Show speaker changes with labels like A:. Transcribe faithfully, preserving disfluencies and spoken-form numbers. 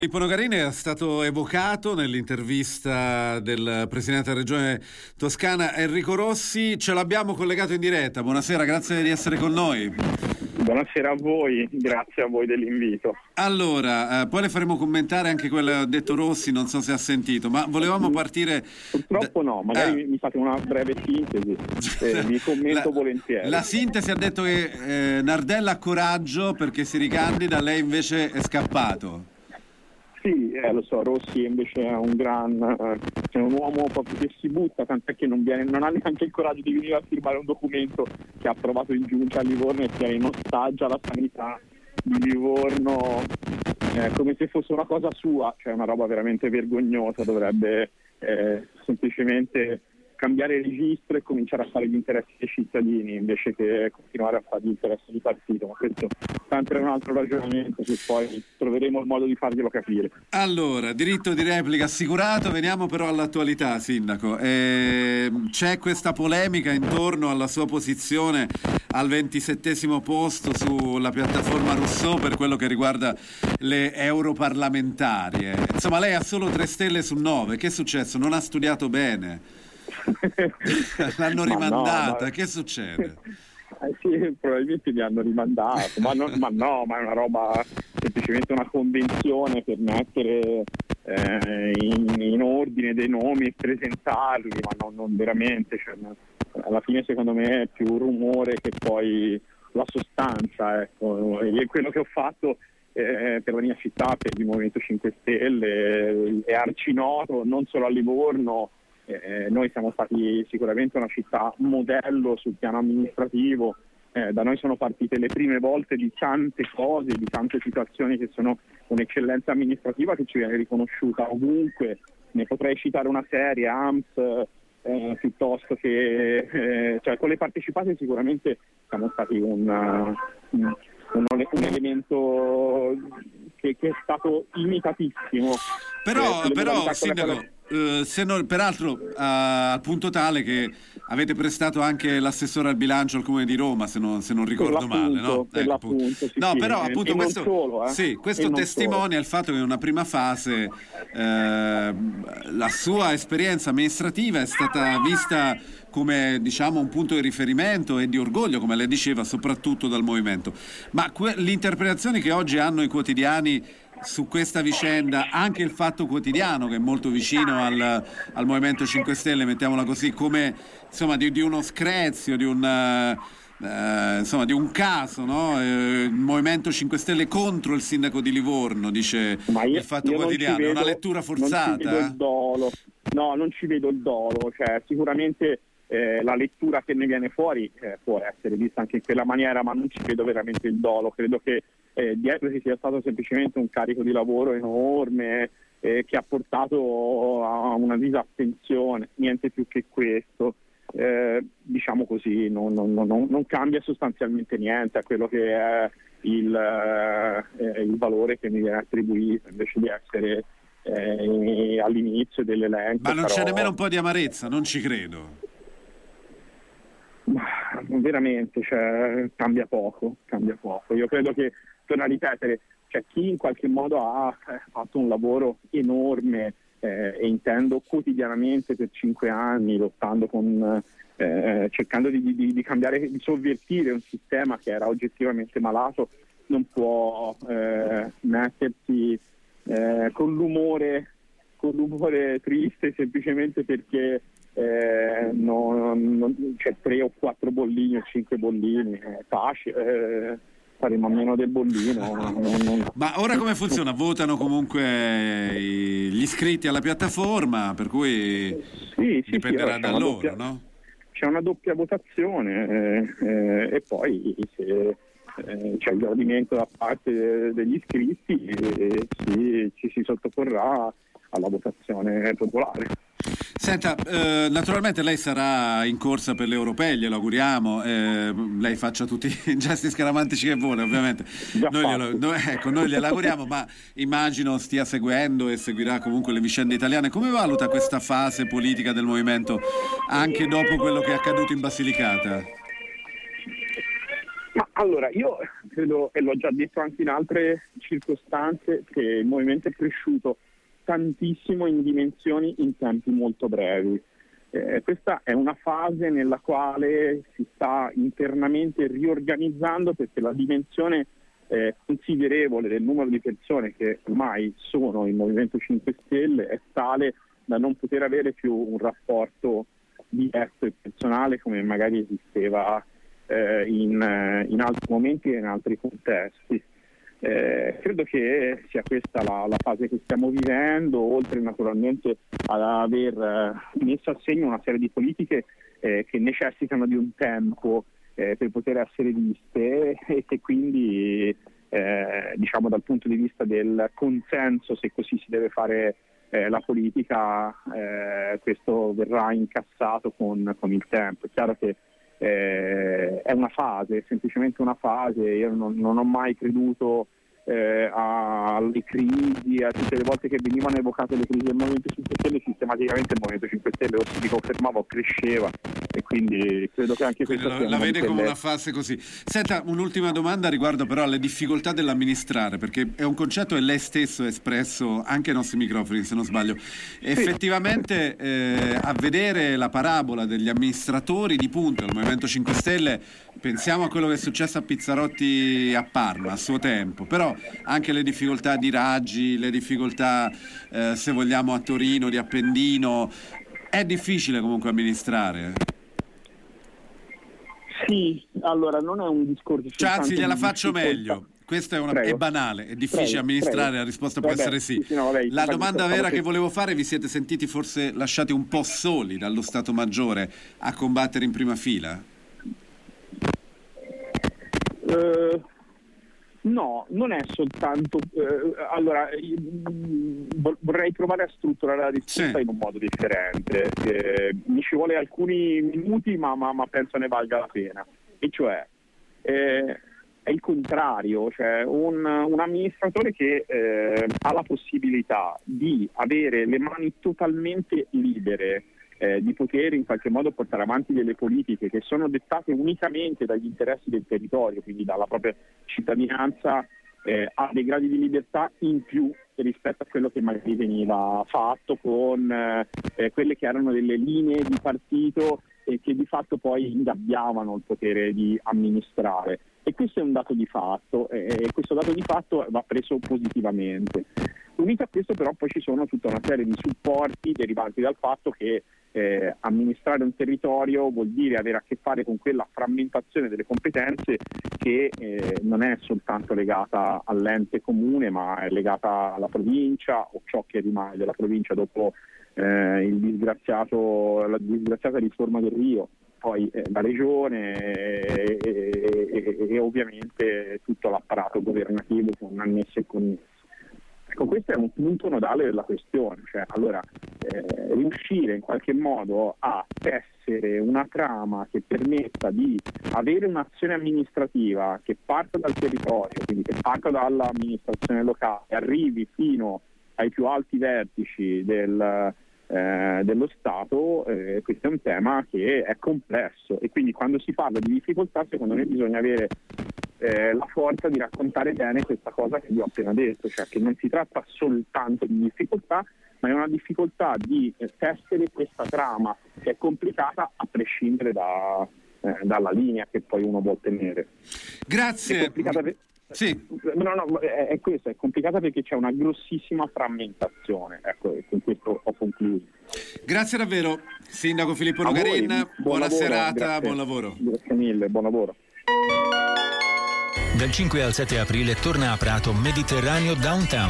A: Filippo Nogarini è stato evocato nell'intervista del presidente della regione toscana Enrico Rossi. Ce l'abbiamo collegato in diretta. Buonasera, grazie di essere con noi.
B: Buonasera a voi, grazie a voi dell'invito.
A: Allora, eh, poi le faremo commentare anche quello che ha detto Rossi, non so se ha sentito, ma volevamo partire...
B: Purtroppo no, magari eh. mi fate una breve sintesi, eh, vi commento
A: la,
B: volentieri.
A: La sintesi ha detto che eh, Nardella ha coraggio perché si ricandida, lei invece è scappato.
B: Sì, eh, lo so, Rossi invece è un gran, eh, è un uomo proprio che si butta, tant'è che non, viene, non ha neanche il coraggio di venire a firmare un documento che ha approvato in giunta a Livorno e tiene in ostaggio la sanità di Livorno eh, come se fosse una cosa sua, cioè una roba veramente vergognosa. Dovrebbe eh, semplicemente cambiare registro e cominciare a fare gli interessi dei cittadini invece che continuare a fare gli interessi di partito, ma questo sempre è un altro ragionamento che poi troveremo il modo di farglielo capire.
A: Allora, diritto di replica assicurato, veniamo però all'attualità, Sindaco. Eh, c'è questa polemica intorno alla sua posizione al ventisettesimo posto sulla piattaforma Rousseau per quello che riguarda le europarlamentarie. Insomma, lei ha solo tre stelle su nove. Che è successo? Non ha studiato bene? L'hanno rimandata, ma no, ma... che succede?
B: Eh sì, probabilmente mi hanno rimandato, ma, non, ma no, ma è una roba, semplicemente una convenzione per mettere eh, in, in ordine dei nomi e presentarli, ma non, non veramente, cioè, alla fine secondo me è più rumore che poi la sostanza, ecco. E quello che ho fatto eh, per la mia città, per il Movimento cinque Stelle, è arcinoto, non solo a Livorno. Eh, noi siamo stati sicuramente una città modello sul piano amministrativo, eh, da noi sono partite le prime volte di tante cose, di tante situazioni che sono un'eccellenza amministrativa che ci viene riconosciuta ovunque. Ne potrei citare una serie, A M S, eh, piuttosto che eh, cioè con le partecipate sicuramente siamo stati un, uh, un, un, un elemento che, che è stato imitatissimo.
A: Però,
B: eh,
A: però Sindaco, Uh, se non, peraltro uh, al punto tale che avete prestato anche l'assessore al bilancio al Comune di Roma, se non, se non ricordo male, no?
B: Per ecco, l'appunto, sì,
A: no,
B: sì,
A: però
B: e,
A: appunto
B: e
A: questo,
B: solo, eh?
A: sì, questo testimonia il fatto che in una prima fase eh, la sua esperienza amministrativa è stata vista come, diciamo, un punto di riferimento e di orgoglio, come lei diceva, soprattutto dal movimento. Ma que- le interpretazioni che oggi hanno i quotidiani su questa vicenda, anche il Fatto Quotidiano, che è molto vicino al, al Movimento cinque Stelle, mettiamola così, come insomma di, di uno screzio, di un uh, insomma di un caso, no? Eh, il Movimento cinque Stelle contro il sindaco di Livorno, dice io, il Fatto Quotidiano. Vedo, è una lettura forzata?
B: Non ci vedo il dolo. No, non ci vedo il dolo, cioè sicuramente eh, la lettura che ne viene fuori eh, può essere vista anche in quella maniera, ma non ci vedo veramente il dolo. Credo che Eh, dietro ci sia stato semplicemente un carico di lavoro enorme eh, che ha portato a una disattenzione, niente più che questo. Eh, diciamo così, non, non, non, non cambia sostanzialmente niente a quello che è il, eh, il valore che mi viene attribuito, invece di essere eh, all'inizio dell'elenco.
A: Ma non
B: però...
A: c'è nemmeno un po' di amarezza, non ci credo.
B: Ma veramente, cioè, cambia poco, cambia poco. Io credo che, torno a ripetere, cioè, chi in qualche modo ha eh, fatto un lavoro enorme eh, e intendo quotidianamente per cinque anni, lottando con, eh, cercando di, di, di cambiare, di sovvertire un sistema che era oggettivamente malato, non può eh, mettersi eh, con l'umore, con l'umore triste semplicemente perché Eh, non, non, c'è tre o quattro bollini o cinque bollini, eh, taci, eh, faremo a meno del bollino. non, non,
A: Ma ora come funziona? Votano comunque gli iscritti alla piattaforma, per cui
B: sì, sì,
A: dipenderà
B: sì,
A: da loro,
B: doppia,
A: no?
B: C'è una doppia votazione eh, eh, e poi se eh, c'è il gradimento da parte degli iscritti eh, sì, ci si sottoporrà alla votazione popolare.
A: Senta, eh, naturalmente lei sarà in corsa per le europee, glielo auguriamo, eh, lei faccia tutti i gesti scaramantici che vuole, ovviamente. Noi, glielo, noi, ecco, noi glielo auguriamo, ma immagino stia seguendo e seguirà comunque le vicende italiane. Come valuta questa fase politica del movimento anche dopo quello che è accaduto in Basilicata?
B: Ma Allora, io credo, e l'ho già detto anche in altre circostanze, che il movimento è cresciuto tantissimo in dimensioni in tempi molto brevi. Eh, questa è una fase nella quale si sta internamente riorganizzando, perché la dimensione eh, considerevole del numero di persone che ormai sono il Movimento cinque Stelle è tale da non poter avere più un rapporto diretto e personale come magari esisteva eh, in, eh, in altri momenti e in altri contesti. Eh, credo che sia questa la, la fase che stiamo vivendo, oltre naturalmente ad aver eh, messo a segno una serie di politiche eh, che necessitano di un tempo eh, per poter essere viste e che quindi eh, diciamo dal punto di vista del consenso, se così si deve fare eh, la politica, eh, questo verrà incassato con, con il tempo. È chiaro che Eh, è una fase, è semplicemente una fase. Io non, non ho mai creduto eh, alle crisi, a tutte le volte che venivano evocate le crisi del Movimento cinque Stelle, sistematicamente il Movimento cinque Stelle o si riconfermava o cresceva, e quindi credo che anche
A: quindi
B: questa
A: la,
B: sia
A: la vede come
B: delle...
A: una fase così. Senta, un'ultima domanda riguardo però alle difficoltà dell'amministrare, perché è un concetto che lei stesso ha espresso anche ai nostri microfoni, se non sbaglio. Sì. Effettivamente eh, a vedere la parabola degli amministratori di punta del Movimento cinque Stelle, pensiamo a quello che è successo a Pizzarotti a Parma a suo tempo, però anche le difficoltà di Raggi, le difficoltà eh, se vogliamo a Torino, di Appendino, è difficile comunque amministrare.
B: Sì, allora non è un discorso,
A: cioè, anzi gliela
B: di
A: faccio
B: difficoltà.
A: meglio, questo è, una,
B: Prego.
A: è banale, è difficile
B: Prego,
A: amministrare,
B: prego.
A: la risposta
B: Vabbè,
A: può essere sì,
B: sì, sì, no, vabbè,
A: la
B: vabbè,
A: domanda
B: vabbè,
A: vera
B: vabbè.
A: che volevo fare: vi siete sentiti forse lasciati un po' soli dallo Stato Maggiore a combattere in prima fila?
B: Uh, no, non è soltanto uh, allora io, vorrei provare a strutturare la risposta
A: sì.
B: in un modo differente. Eh, mi ci vuole alcuni minuti, ma, ma, ma penso ne valga la pena. E cioè eh, è il contrario, cioè un, un amministratore che eh, ha la possibilità di avere le mani totalmente libere, Eh, di poter in qualche modo portare avanti delle politiche che sono dettate unicamente dagli interessi del territorio, quindi dalla propria cittadinanza, eh, ha dei gradi di libertà in più rispetto a quello che magari veniva fatto con eh, quelle che erano delle linee di partito e che di fatto poi ingabbiavano il potere di amministrare. E questo è un dato di fatto, e questo dato di fatto va preso positivamente. Unito a questo però poi ci sono tutta una serie di supporti derivanti dal fatto che eh, amministrare un territorio vuol dire avere a che fare con quella frammentazione delle competenze che eh, non è soltanto legata all'ente comune, ma è legata alla provincia o ciò che rimane della provincia dopo eh, il disgraziato, la disgraziata riforma del Rio, poi eh, la regione e, e, e, e ovviamente tutto l'apparato governativo con annessi e connessi. Ecco, questo è un punto nodale della questione, cioè allora eh, riuscire in qualche modo a tessere una trama che permetta di avere un'azione amministrativa che parta dal territorio, quindi che parta dall'amministrazione locale, arrivi fino ai più alti vertici del, eh, dello Stato, eh, questo è un tema che è complesso, e quindi quando si parla di difficoltà secondo me bisogna avere Eh, la forza di raccontare bene questa cosa che vi ho appena detto, cioè che non si tratta soltanto di difficoltà, ma è una difficoltà di eh, tessere questa trama che è complicata a prescindere da, eh, dalla linea che poi uno vuol tenere.
A: Grazie.
B: È complicata per...
A: Sì.
B: No, no, è, è questo, è complicata perché c'è una grossissima frammentazione. Ecco, e con questo ho concluso.
A: Grazie davvero, Sindaco Filippo Nogarin, buona
B: buon lavoro,
A: serata,
B: grazie.
A: buon lavoro.
B: Grazie mille, buon lavoro.
C: Dal cinque al sette aprile torna a Prato Mediterraneo Downtown.